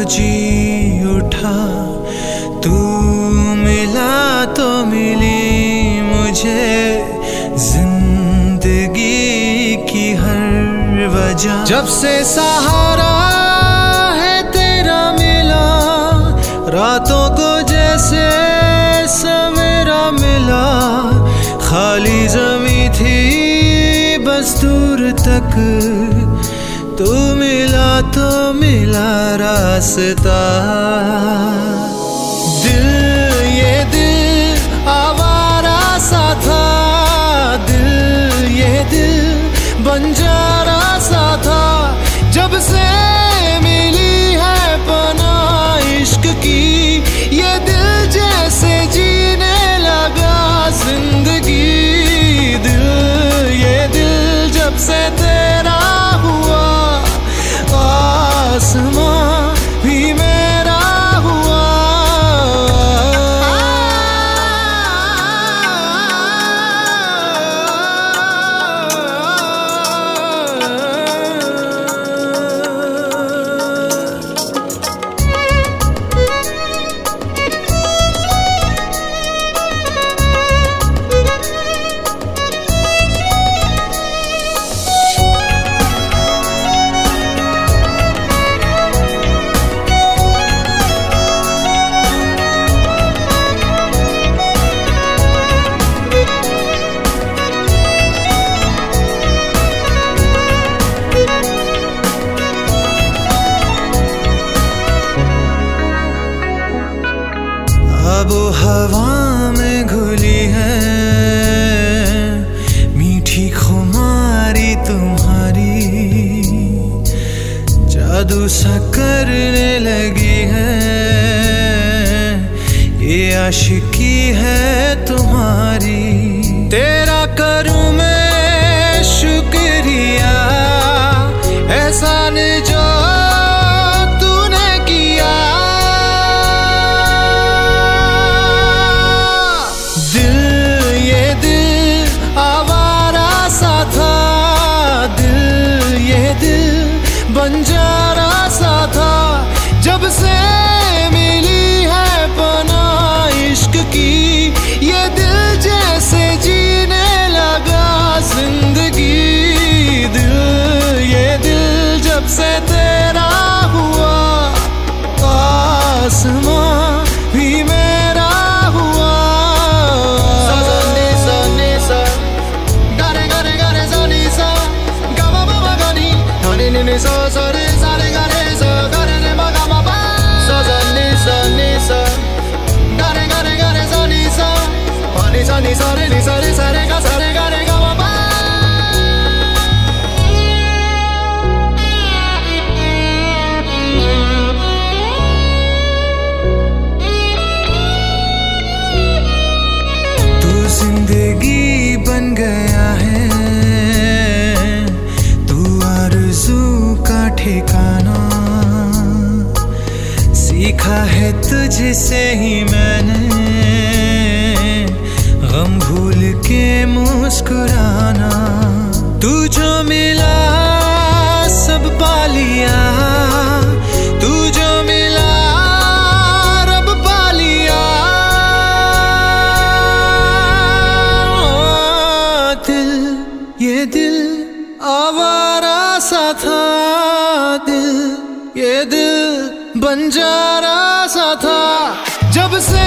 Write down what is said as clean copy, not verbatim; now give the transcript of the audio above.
जी उठा, तू मिला तो मिली मुझे जिंदगी की हर वजह। जब से सहारा है तेरा मिला, रातों को जैसे सवेरा मिला। खाली जमी थी बस दूर तक, तू मिला तो मिला रास्ता। दिल ये दिल आवारा सा था, दिल ये दिल बंजारा सा था। जब से मिली है पनाह इश्क की, ये दिल जैसे जीने लगा जिंदगी। दिल ये दिल जब से तेरा हुआ, आसमां भी मेरा हुआ। अब हवा में घुली है मीठी खुमारी तुम्हारी, जादू सा करने लगी है ये आशिकी है तुम्हारी। तेरा करूं मैं शुक्रिया, एहसान जो बंजारा सा था। जब से मिली है पनाह इश्क की, ये दिल जैसे जीने लगा जिंदगी। दिल ये दिल जब से तेरा हुआ, आसमां भी मेरा हुआ। So so re sa re ga re so ga re re ma ga ma pa so so ni so ga re so ni so ni so re ni so re sa re ga re ga ma pa। तू जिंदगी बन गया है, ठिकाना सीखा है तुझसे ही मैंने, गम भूल के मुस्कुराना। तू जो मिला सब पा लिया, तू जो मिला रब पा लिया। दिल ये दिल आवारा सा था, दिल ये दिल बंजारा सा था। जब से